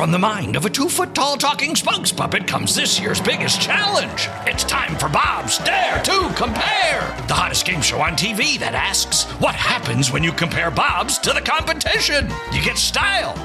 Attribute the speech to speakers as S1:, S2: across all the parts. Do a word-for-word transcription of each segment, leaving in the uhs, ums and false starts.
S1: From the mind of a two-foot-tall talking spokes puppet comes this year's biggest challenge. It's time for Bob's Dare to Compare, the hottest game show on T V that asks, what happens when you compare Bobs to the competition? You get style.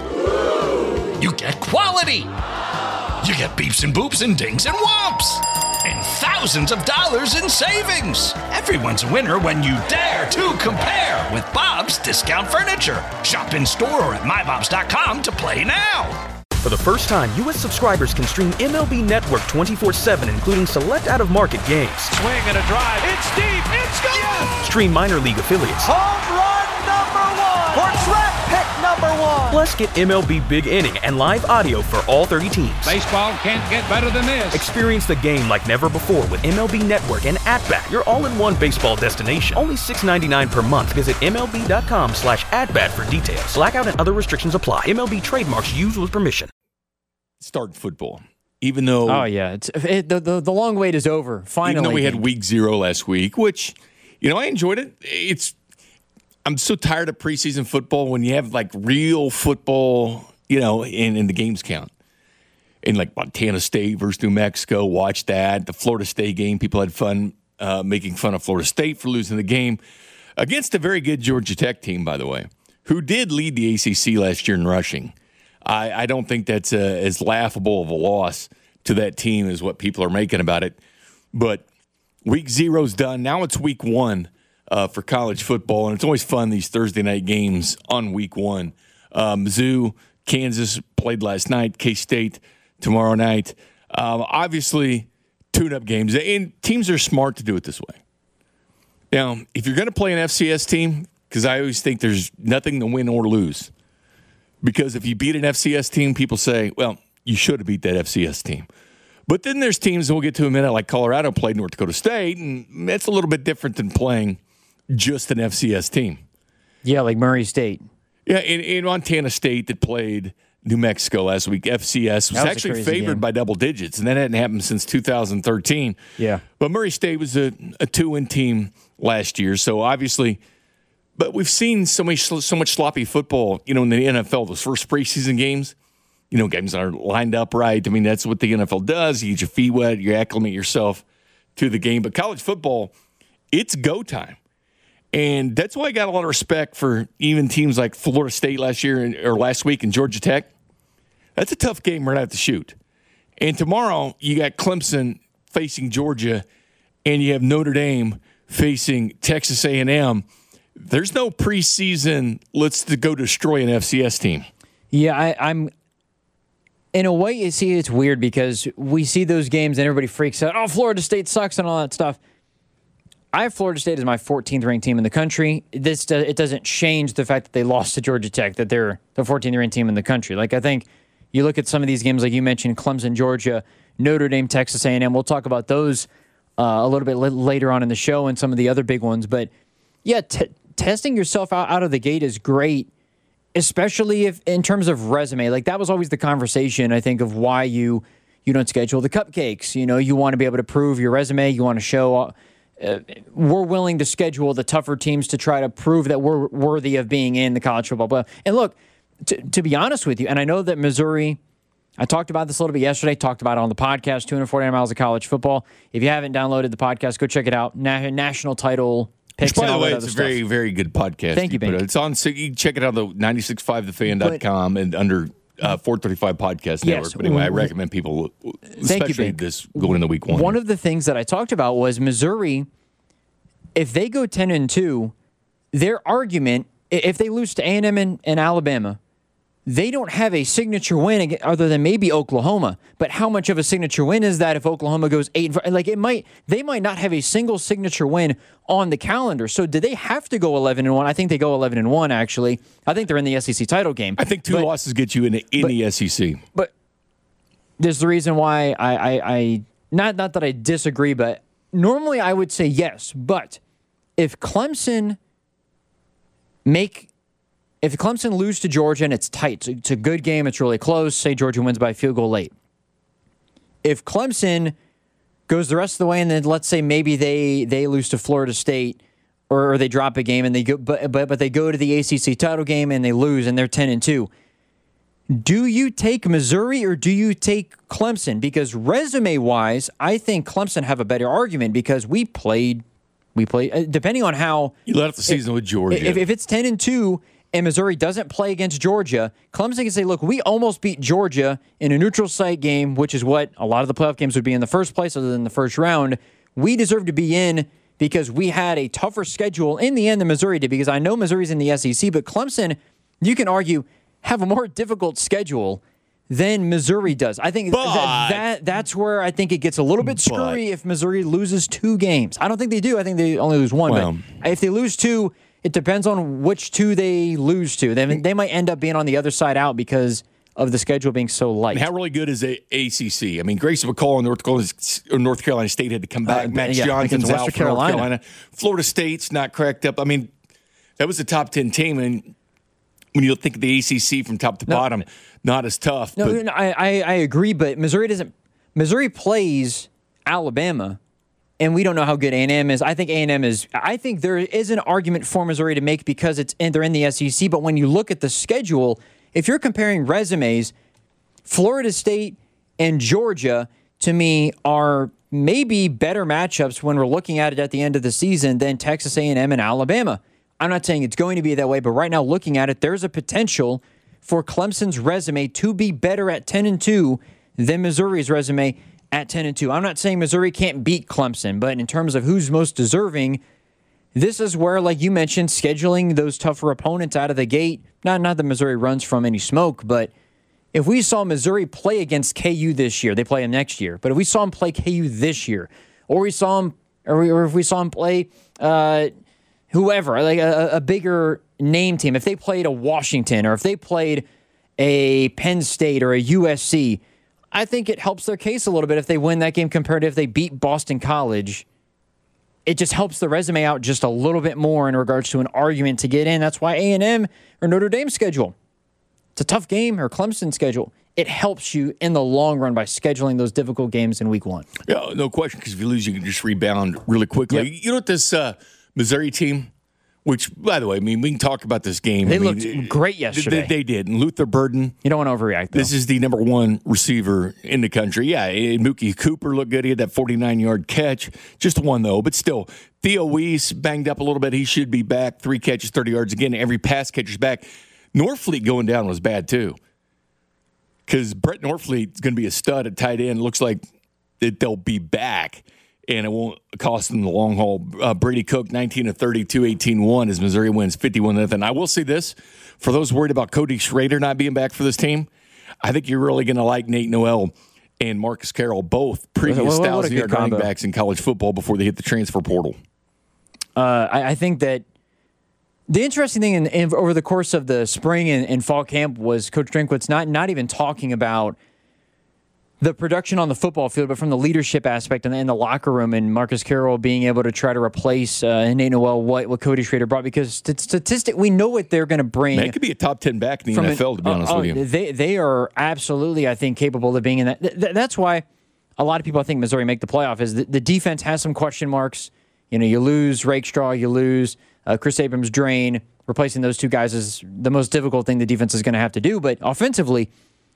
S1: You get quality. You get beeps and boops and dings and whomps. And thousands of dollars in savings. Everyone's a winner when you dare to compare with Bob's Discount Furniture. Shop in store or at my bobs dot com to play now.
S2: For the first time, U S subscribers can stream M L B Network twenty-four seven, including select out-of-market games.
S3: Swing and a drive. It's deep. It's gone. Yes!
S2: Stream minor league affiliates.
S3: Home run number one. Or track pick number one.
S2: Plus, get M L B Big Inning and live audio for all thirty teams.
S3: Baseball can't get better than this.
S2: Experience the game like never before with M L B Network and At-Bat, your all-in-one baseball destination. Only six dollars and ninety-nine cents per month. Visit M L B dot com slash at-bat for details. Blackout and other restrictions apply. M L B trademarks used with permission.
S4: Start football, even though
S5: oh yeah, it's it, the, the the long wait is over. Finally,
S4: even though we had week zero last week, which you know I enjoyed it. It's I'm so tired of preseason football when you have like real football, you know, and, and the games count. In like Montana State versus New Mexico, watch that. The Florida State game, people had fun uh, making fun of Florida State for losing the game against a very good Georgia Tech team, by the way, who did lead the A C C last year in rushing. I, I don't think that's a, as laughable of a loss to that team as what people are making about it. But week zero's done. Now it's week one uh, for college football, and it's always fun, these Thursday night games on week one. Uh, Mizzou, Kansas played last night, K-State tomorrow night. Um, obviously, tune-up games. And teams are smart to do it this way. Now, if you're going to play an F C S team, because I always think there's nothing to win or lose, because if you beat an F C S team, people say, well, you should have beat that F C S team. But then there's teams, and we'll get to in a minute, like Colorado played North Dakota State, and that's a little bit different than playing just an F C S team.
S5: Yeah, like Murray State.
S4: Yeah, in, in Montana State that played New Mexico last week, F C S was, was actually favored game. by double digits, and that hadn't happened since two thousand thirteen.
S5: Yeah.
S4: But Murray State was a, a two-win team last year, so obviously – but we've seen so much so much sloppy football, you know, in the N F L, those first preseason games, you know, games are lined up right. I mean, that's what the N F L does. You get your feet wet, you acclimate yourself to the game. But college football, it's go time. And that's why I got a lot of respect for even teams like Florida State last year or last week and Georgia Tech. That's a tough game right out the chute. And tomorrow you got Clemson facing Georgia, and you have Notre Dame facing Texas A and M. There's no preseason, let's go destroy an F C S team.
S5: Yeah, I, I'm – in a way, you see, it's weird because we see those games and everybody freaks out, oh, Florida State sucks and all that stuff. I have Florida State as my fourteenth ranked team in the country. This does, It doesn't change the fact that they lost to Georgia Tech, that they're the fourteenth ranked team in the country. Like, I think you look at some of these games, like you mentioned, Clemson, Georgia, Notre Dame, Texas A and M. We'll talk about those uh, a little bit l- later on in the show and some of the other big ones. But, yeah, t- testing yourself out, out of the gate is great, especially if in terms of resume. Like, that was always the conversation, I think, of why you you don't schedule the cupcakes. You know, you want to be able to prove your resume. You want to show uh, we're willing to schedule the tougher teams to try to prove that we're worthy of being in the college football playoff. And look, to, to be honest with you, and I know that Missouri, I talked about this a little bit yesterday, talked about it on the podcast, two hundred forty-nine miles of college football. If you haven't downloaded the podcast, go check it out. Na- national title picks.
S4: Which, by the way, it's a
S5: stuff.
S4: very, very good podcast.
S5: Thank you, Ben.
S4: It's on, so you can check it out, the ninety-six point five the fan dot com and under uh, four thirty-five Podcast Network.
S5: Yes.
S4: But anyway, I recommend people, especially
S5: you,
S4: this going into week one.
S5: One of the things that I talked about was Missouri, if they go ten and two, their argument, if they lose to A and M and, and Alabama, they don't have a signature win other than maybe Oklahoma. But how much of a signature win is that if Oklahoma goes eight and four? Like, it might, they might not have a single signature win on the calendar. So do they have to go eleven and one? I think they go eleven and one, actually. I think they're in the S E C title game.
S4: I think two
S5: but,
S4: losses get you in, in
S5: but,
S4: the S E C.
S5: But there's the reason why I, I, I not, not that I disagree, but normally I would say yes. But if Clemson make... If Clemson lose to Georgia and it's tight, it's a good game, it's really close, say Georgia wins by a field goal late. If Clemson goes the rest of the way and then let's say maybe they, they lose to Florida State or, or they drop a game and they go but, but but they go to the A C C title game and they lose and they're ten and two. Do you take Missouri or do you take Clemson? Because resume-wise, I think Clemson have a better argument because we played, we played, depending on how
S4: you let off the season
S5: if,
S4: with Georgia.
S5: If, if it's ten and two and Missouri doesn't play against Georgia, Clemson can say, "Look, we almost beat Georgia in a neutral site game, which is what a lot of the playoff games would be in the first place, other than the first round. We deserve to be in because we had a tougher schedule in the end than Missouri did. Because I know Missouri's in the S E C, but Clemson, you can argue." have a more difficult schedule than Missouri does. I think
S4: but,
S5: that, that that's where I think it gets a little bit screwy if Missouri loses two games. I don't think they do. I think they only lose one.
S4: Well,
S5: but if they lose two, it depends on which two they lose to. They, they might end up being on the other side out because of the schedule being so light.
S4: How really good is a A C C? I mean, Grayson McCall in North Carolina, North Carolina State had to come back. Uh, Max yeah, Johnson's out for North Carolina. Florida State's not cracked up. I mean, that was a top ten team, and when you think of the A C C from top to no, bottom, not as tough.
S5: No,
S4: but.
S5: no I, I I agree, but Missouri doesn't. Missouri plays Alabama, and we don't know how good A and M is. I think A and M is. I think there is an argument for Missouri to make because it's and they're in the S E C. But when you look at the schedule, if you're comparing resumes, Florida State and Georgia to me are maybe better matchups when we're looking at it at the end of the season than Texas A and M and Alabama. I'm not saying it's going to be that way, but right now looking at it, there's a potential for Clemson's resume to be better at ten and two than Missouri's resume at ten and two. I'm not saying Missouri can't beat Clemson, but in terms of who's most deserving, this is where, like you mentioned, scheduling those tougher opponents out of the gate, not, not that Missouri runs from any smoke, but if we saw Missouri play against K U this year, they play them next year, but if we saw them play K U this year, or we saw them, or, we, or if we saw them play uh, whoever, like a, a bigger name team, if they played a Washington or if they played a Penn State or a U S C, I think it helps their case a little bit if they win that game compared to if they beat Boston College. It just helps the resume out just a little bit more in regards to an argument to get in. That's why A and M or Notre Dame's schedule, it's a tough game, or Clemson's schedule. It helps you in the long run by scheduling those difficult games in week one.
S4: Yeah, no question, because if you lose, you can just rebound really quickly. Yep. You know what this uh, Missouri team, which, by the way, I mean, we can talk about this game.
S5: They
S4: I
S5: looked
S4: mean,
S5: great yesterday.
S4: They, they did. And Luther Burden.
S5: You don't want to overreact, though.
S4: This is the number one receiver in the country. Yeah, Mookie Cooper looked good. He had that forty-nine-yard catch. Just one, though, but still. Theo Weiss banged up a little bit. He should be back. Three catches, thirty yards. Again, every pass catcher's back. Norfleet going down was bad, too, because Brett Norfleet's going to be a stud at tight end. Looks like that they'll be back, and it won't cost them the long haul. Uh, Brady Cook, nineteen of thirty-two, eighteen one, as Missouri wins fifty-one nothing. I will say this, for those worried about Cody Schrader not being back for this team, I think you're really going to like Nate Noel and Marcus Carroll, both previous thousand-yard running backs in college football before they hit the transfer portal.
S5: Uh, I, I think that the interesting thing in, in, over the course of the spring and, and fall camp was Coach Drinkwitz not, not even talking about the production on the football field, but from the leadership aspect and in the locker room, and Marcus Carroll being able to try to replace uh, Nate Noel, what, what Cody Schrader brought, because st- statistic, we know what they're going to bring.
S4: Man, it could be a top ten back in the N F L, an, to be honest uh, with you.
S5: They, they are absolutely, I think, capable of being in that. Th- that's why a lot of people, I think, Missouri make the playoff, is the, the defense has some question marks. You know, you lose Rakestraw, you lose uh, Chris Abrams-Drain. Replacing those two guys is the most difficult thing the defense is going to have to do. But offensively,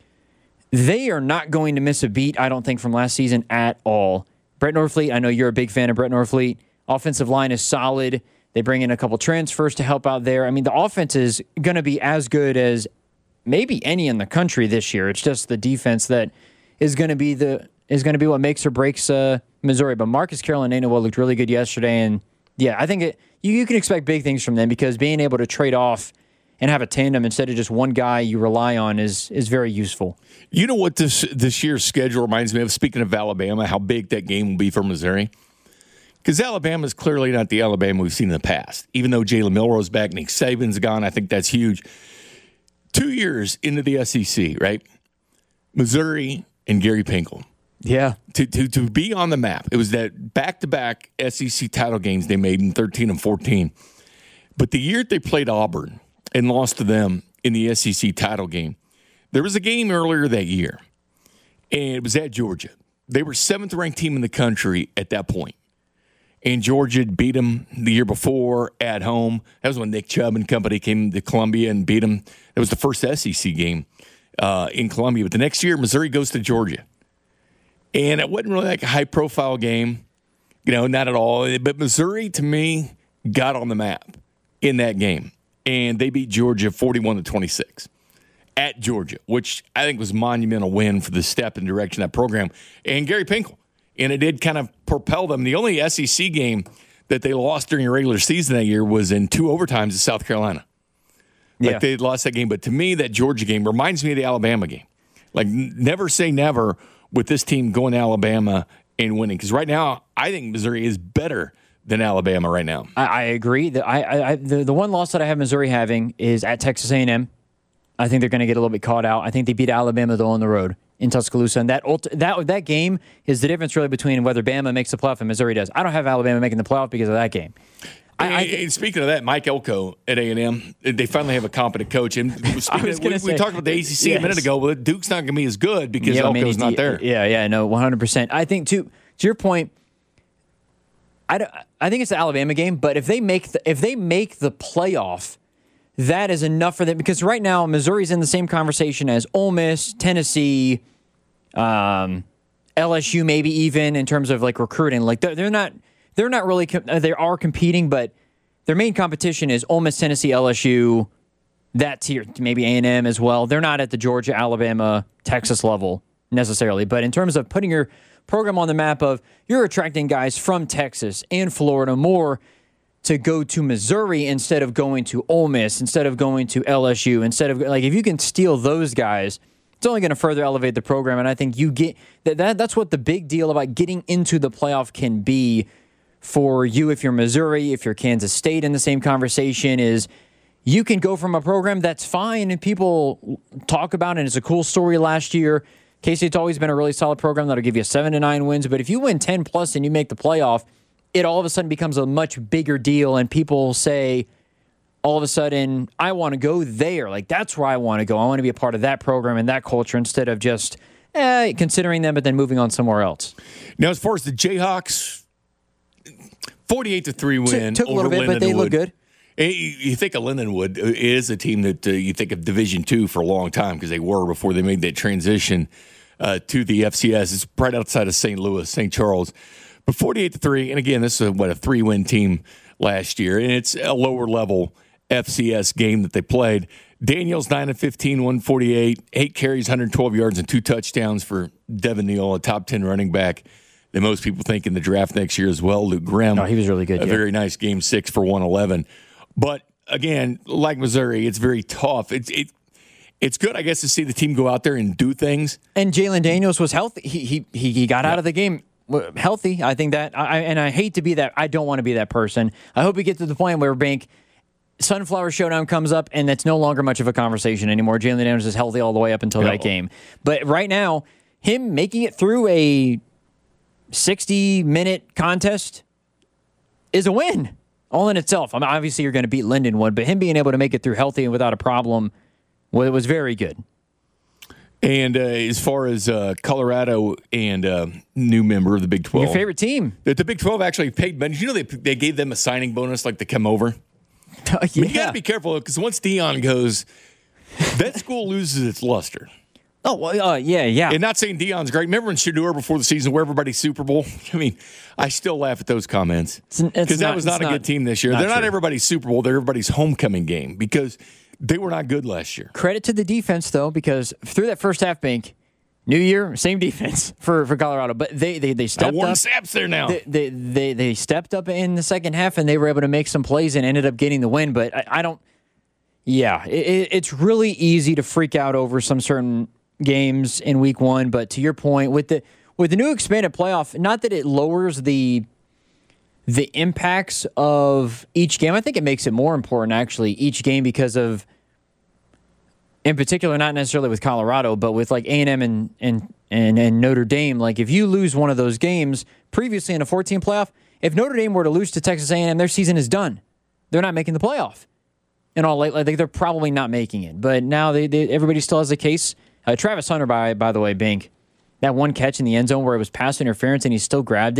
S5: they are not going to miss a beat, I don't think, from last season at all. Brett Norfleet, I know you're a big fan of Brett Norfleet. Offensive line is solid. They bring in a couple transfers to help out there. I mean, the offense is going to be as good as maybe any in the country this year. It's just the defense that is going to be the is going to be what makes or breaks uh, Missouri. But Marcus Carroll and Nate Noel looked really good yesterday, and yeah, I think it, you, you can expect big things from them, because being able to trade off and have a tandem instead of just one guy you rely on is is very useful.
S4: You know what this this year's schedule reminds me of, speaking of Alabama, how big that game will be for Missouri? Because Alabama is clearly not the Alabama we've seen in the past. Even though Jalen Milroe's back, Nick Saban's gone, I think that's huge. Two years into the S E C, right? Missouri and Gary Pinkel.
S5: Yeah.
S4: To, to to be on the map. It was that back-to-back S E C title games they made in thirteen and fourteen. But the year they played Auburn and lost to them in the S E C title game, there was a game earlier that year, and it was at Georgia. They were seventh-ranked team in the country at that point. And Georgia had beat them the year before at home. That was when Nick Chubb and company came to Columbia and beat them. That was the first S E C game uh, in Columbia. But the next year, Missouri goes to Georgia. And it wasn't really like a high-profile game, you know, not at all. But Missouri, to me, got on the map in that game. And they beat Georgia forty-one to twenty-six at Georgia, which I think was a monumental win for the step in direction of that program. And Gary Pinkel. And it did kind of propel them. The only S E C game that they lost during the regular season that year was in two overtimes in South Carolina. Like,
S5: yeah.
S4: they lost that game. But to me, that Georgia game reminds me of the Alabama game. Like, n- never say never with this team going to Alabama and winning. Because right now, I think Missouri is better than Alabama right now.
S5: I, I agree. The, I, I, the, the one loss that I have Missouri having is at Texas A and M. I think they're going to get a little bit caught out. I think they beat Alabama, though, on the road in Tuscaloosa. And that ult- that that game is the difference, really, between whether Bama makes the playoff and Missouri does. I don't have Alabama making the playoff because of that game. I, I,
S4: and speaking of that, Mike Elko at A and M, they finally have a competent coach. And speaking of, we,
S5: say,
S4: we talked about the A C C
S5: yes.
S4: a minute ago. Well, Duke's not going to be as good because
S5: yeah,
S4: Elko's not
S5: the,
S4: there.
S5: Yeah, yeah, no, one hundred percent. I think, to, to your point, I, don't, I think it's the Alabama game, but if they make the, if they make the playoff, that is enough for them. Because right now, Missouri's in the same conversation as Ole Miss, Tennessee, um, L S U, maybe even in terms of like recruiting. Like they're, they're not they're not really they are competing, but their main competition is Ole Miss, Tennessee, L S U, that tier, maybe A and M as well. They're not at the Georgia, Alabama, Texas level necessarily, but in terms of putting your program on the map of you're attracting guys from Texas and Florida more to go to Missouri instead of going to Ole Miss, instead of going to L S U, instead of like if you can steal those guys, it's only going to further elevate the program. And I think you get that, that that's what the big deal about getting into the playoff can be for you if you're Missouri, if you're Kansas State in the same conversation is you can go from a program that's fine and people talk about it and it's a cool story last year. K-State's always been a really solid program that'll give you seven to nine wins, but if you win ten plus and you make the playoff, it all of a sudden becomes a much bigger deal, and people say, all of a sudden, I want to go there. Like, that's where I want to go. I want to be a part of that program and that culture instead of just eh, considering them, but then moving on somewhere else.
S4: Now, as far as the Jayhawks, forty-eight to three win
S5: Took, took
S4: over
S5: a little bit, but they look good.
S4: You think of Lindenwood is a team that uh, you think of Division Two for a long time because they were before they made that transition uh, to the F C S. It's right outside of Saint Louis, Saint Charles. But forty-eight to three, and again, this is a, what a three-win team last year, and it's a lower-level F C S game that they played. Daniels nine and fifteen, one forty-eight, eight carries, one hundred twelve yards, and two touchdowns for Devin Neal, a top ten running back that most people think in the draft next year as well. Luke Grimm,
S5: oh, he was really good.
S4: A
S5: yeah.
S4: very nice game six for one eleven. But again, like Missouri, it's very tough. It's it, it's good, I guess, to see the team go out there and do things.
S5: And Jalen Daniels was healthy. He he he, he got
S4: yeah.
S5: out of the game healthy. I think that, I, and I hate to be that. I don't want to be that person. I hope we get to the point where Bank Sunflower Showdown comes up, and that's no longer much of a conversation anymore. Jalen Daniels is healthy all the way up until
S4: yeah.
S5: that game. But right now, him making it through a sixty-minute contest is a win all in itself. I mean, obviously, you're going to beat Lindenwood, but him being able to make it through healthy and without a problem, well, it was very good.
S4: And uh, as far as uh, Colorado and uh, new member of the Big twelve.
S5: Your favorite team.
S4: The, the Big twelve actually paid Ben. You know they they gave them a signing bonus like to come over?
S5: yeah.
S4: I mean, you got to be careful because once Dion goes, that school loses its luster.
S5: Oh, well, uh, yeah, yeah.
S4: And not saying Dion's great. Remember when Shedeur before the season where everybody's Super Bowl? I mean, I still laugh at those comments. Because that was not a
S5: not,
S4: good team this year.
S5: Not
S4: They're not
S5: true.
S4: everybody's Super Bowl. They're everybody's homecoming game because they were not good last year.
S5: Credit to the defense, though, because through that first half, Bank, new year, same defense for, for Colorado. But they they, they stepped
S4: Warren
S5: up.
S4: Sapp's there now.
S5: They, they, they, they stepped up in the second half, and they were able to make some plays and ended up getting the win. But I, I don't – yeah, it, it's really easy to freak out over some certain – games in week one, but to your point, with the with the new expanded playoff, not that it lowers the the impacts of each game. I think it makes it more important actually each game because of, in particular, not necessarily with Colorado, but with like A and M and and and, and Notre Dame. Like if you lose one of those games previously in a fourteen playoff, if Notre Dame were to lose to Texas A and M, their season is done. They're not making the playoff. In all, like they're probably not making it. But now they, they everybody still has a case. Uh, Travis Hunter, by by the way, Bink, that one catch in the end zone where it was pass interference and he still grabbed it.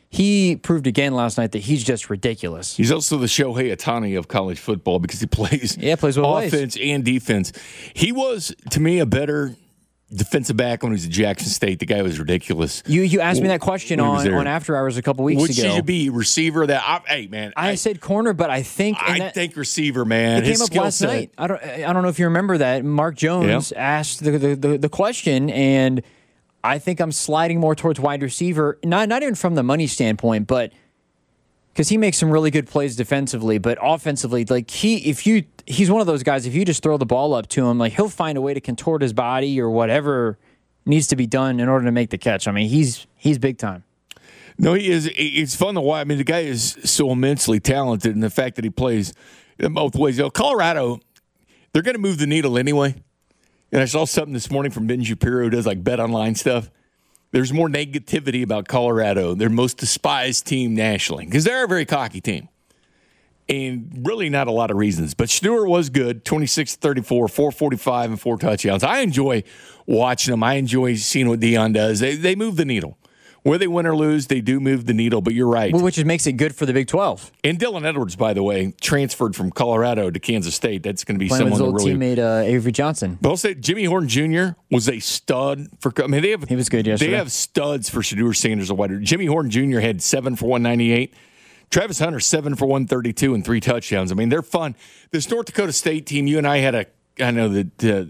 S5: he proved again last night that he's just ridiculous.
S4: He's also the Shohei Ohtani of college football because he plays,
S5: yeah, plays
S4: offense
S5: ways.
S4: and defense. He was, to me, a better defensive back when he was at Jackson State. The guy was ridiculous.
S5: You you asked me that question on,
S4: on
S5: After Hours a couple weeks
S4: Which
S5: ago.
S4: Which should be receiver? That I, Hey, man.
S5: I, I said corner, but I think
S4: I
S5: that,
S4: think receiver, man.
S5: It
S4: His
S5: came up last
S4: set.
S5: night. I don't I don't know if you remember that. Mark Jones
S4: yeah.
S5: asked the, the, the, the question, and I think I'm sliding more towards wide receiver. Not not even from the money standpoint, but because he makes some really good plays defensively, but offensively, like he, if you, he's one of those guys. If you just throw the ball up to him, like he'll find a way to contort his body or whatever needs to be done in order to make the catch. I mean, he's he's big time.
S4: No, he is. It's fun to watch. I mean, the guy is so immensely talented, and the fact that he plays in both ways. You know, Colorado, they're going to move the needle anyway. And I saw something this morning from Ben Shapiro who does like bet online stuff. There's more negativity about Colorado, their most despised team nationally, because they're a very cocky team. And really not a lot of reasons. But Stewart was good, twenty-six thirty-four, four forty-five, and four touchdowns. I enjoy watching them. I enjoy seeing what Deion does. They they move the needle. Whether they win or lose, they do move the needle, but you're right.
S5: Well, which makes it good for the Big twelve.
S4: And Dylan Edwards, by the way, transferred from Colorado to Kansas State. That's going to be
S5: Playing
S4: someone
S5: with his
S4: that
S5: old
S4: really...
S5: teammate uh, Avery Johnson.
S4: But I'll say Jimmy Horn Junior was a stud for... I mean, they have...
S5: He was good yesterday.
S4: They have studs for Shedeur Sanders. A wide. Jimmy Horn Junior had seven for one ninety-eight. Travis Hunter, seven for one thirty-two and three touchdowns. I mean, they're fun. This North Dakota State team, you and I had a... I know that uh,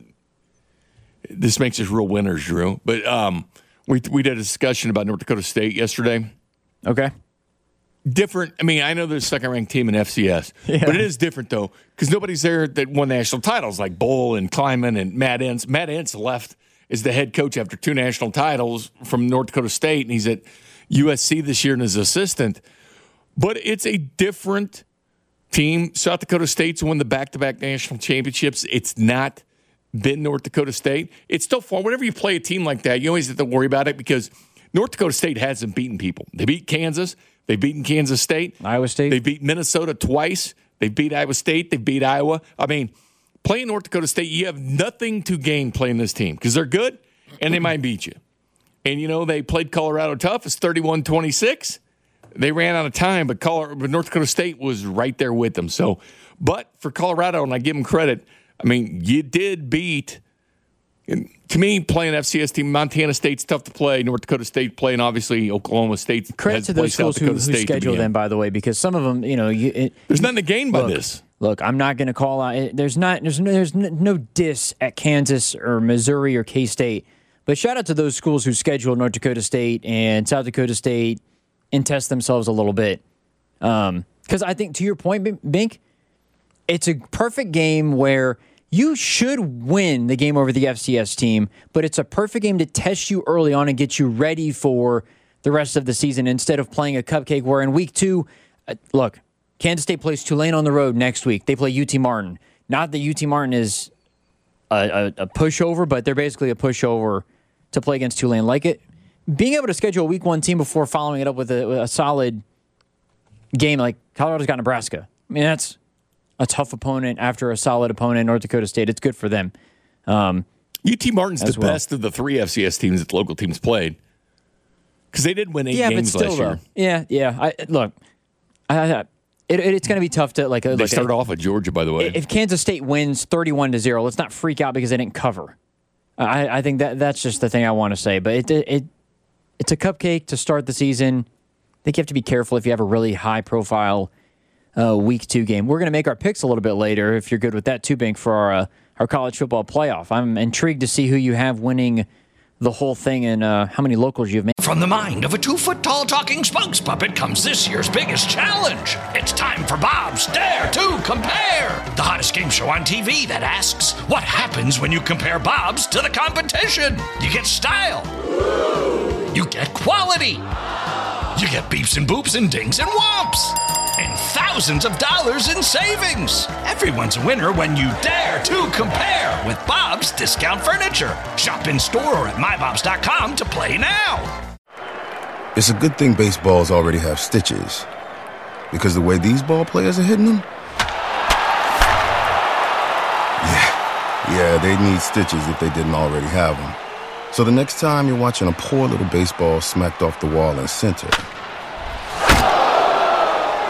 S4: this makes us real winners, Drew, but... um We we did a discussion about North Dakota State yesterday.
S5: Okay.
S4: Different. I mean, I know they're the second-ranked team in F C S, yeah. but it is different, though, because nobody's there that won national titles like Bull and Kleiman and Matt Entz. Matt Entz left as the head coach after two national titles from North Dakota State, and he's at U S C this year and his assistant. But it's a different team. South Dakota State's won the back-to-back national championships. It's not been North Dakota State. It's still fun. Whenever you play a team like that, you always have to worry about it because North Dakota State hasn't beaten people. They beat Kansas. They've beaten Kansas State.
S5: Iowa State.
S4: They beat Minnesota twice. They beat Iowa State. They beat Iowa. I mean, playing North Dakota State, you have nothing to gain playing this team because they're good and they might beat you. And, you know, they played Colorado tough. It's thirty-one twenty-six. They ran out of time, but, Colorado, but North Dakota State was right there with them. So, but for Colorado, and I give them credit, I mean, you did beat, and to me, playing F C S team, Montana State's tough to play. North Dakota State playing, obviously, Oklahoma State.
S5: Credit to those schools who, who schedule them, by the way, because some of them, you know. You, it,
S4: there's nothing to gain by
S5: look,
S4: this.
S5: Look, I'm not going to call out. There's not. There's no, there's no diss at Kansas or Missouri or K-State. But shout out to those schools who schedule North Dakota State and South Dakota State and test themselves a little bit. Because um, I think, to your point, Bink, it's a perfect game where you should win the game over the F C S team, but it's a perfect game to test you early on and get you ready for the rest of the season instead of playing a cupcake where in week two, uh, look, Kansas State plays Tulane on the road next week. They play U T Martin. Not that U T Martin is a, a, a pushover, but they're basically a pushover to play against Tulane. Like it, being able to schedule a week one team before following it up with a, with a solid game like Colorado's got Nebraska. I mean, that's a tough opponent after a solid opponent, North Dakota State. It's good for them. Um,
S4: U T Martin's the
S5: well.
S4: best of the three F C S teams that the local teams played because they did win eight
S5: yeah,
S4: games
S5: but still,
S4: last year.
S5: Though, yeah, yeah. I, look, I, I, it, it's going to be tough to like.
S4: They
S5: like,
S4: started off at Georgia, by the way.
S5: If Kansas State wins thirty-one to zero, let's not freak out because they didn't cover. I, I think that that's just the thing I want to say. But it, it it's a cupcake to start the season. I think you have to be careful if you have a really high profile uh, week two game. We're going to make our picks a little bit later if you're good with that too, Bink, for our uh, our college football playoff. I'm intrigued to see who you have winning the whole thing and uh, how many locals you've made.
S1: From the mind of a two-foot-tall talking spokes puppet comes this year's biggest challenge. It's time for Bob's Dare to Compare, the hottest game show on T V that asks, what happens when you compare Bob's to the competition? You get style. You get quality. You get beeps and boops and dings and whomps. And thousands of dollars in savings. Everyone's a winner when you dare to compare with Bob's Discount Furniture. Shop in store or at my bobs dot com to play now.
S6: It's a good thing baseballs already have stitches, because the way these ball players are hitting them, yeah, yeah, they need stitches if they didn't already have them. So the next time you're watching a poor little baseball smacked off the wall in center,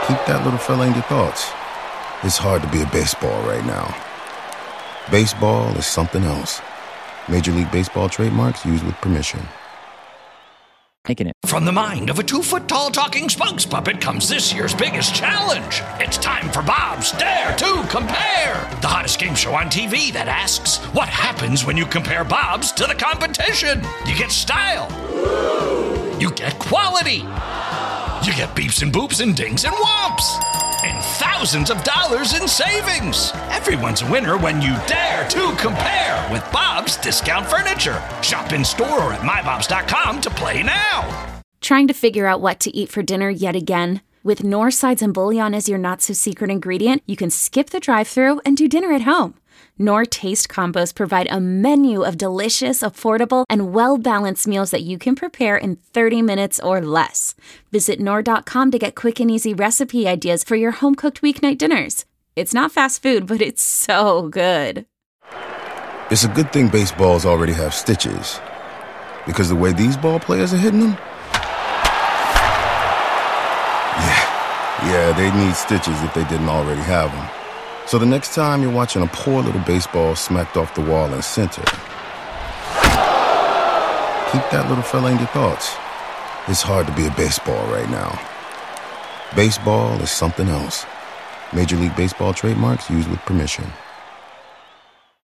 S6: Keep that little fella in your thoughts. It's hard to be a baseball right now. Baseball is something else. Major League Baseball trademarks used with permission.
S5: Making it.
S1: From the mind of a two-foot-tall talking spokes puppet comes this year's biggest challenge. It's time for Bob's Dare to Compare, the hottest game show on T V that asks, what happens when you compare Bob's to the competition? You get style. You get quality. You get beeps and boops and dings and whomps. And thousands of dollars in savings. Everyone's a winner when you dare to compare with Bob's Discount Furniture. Shop in store or at my bobs dot com to play now.
S7: Trying to figure out what to eat for dinner yet again? With Knorr sides and bouillon as your not-so-secret ingredient, you can skip the drive-thru and do dinner at home. Knorr Taste Combos provide a menu of delicious, affordable, and well-balanced meals that you can prepare in thirty minutes or less. Visit Knorr dot com to get quick and easy recipe ideas for your home-cooked weeknight dinners. It's not fast food, but it's so good.
S6: It's a good thing baseballs already have stitches. Because the way these ball players are hitting them? Yeah, yeah, they'd need stitches if they didn't already have them. So the next time you're watching a poor little baseball smacked off the wall in center, keep that little fella in your thoughts. It's hard to be a baseball right now. Baseball is something else. Major League Baseball trademarks used with permission.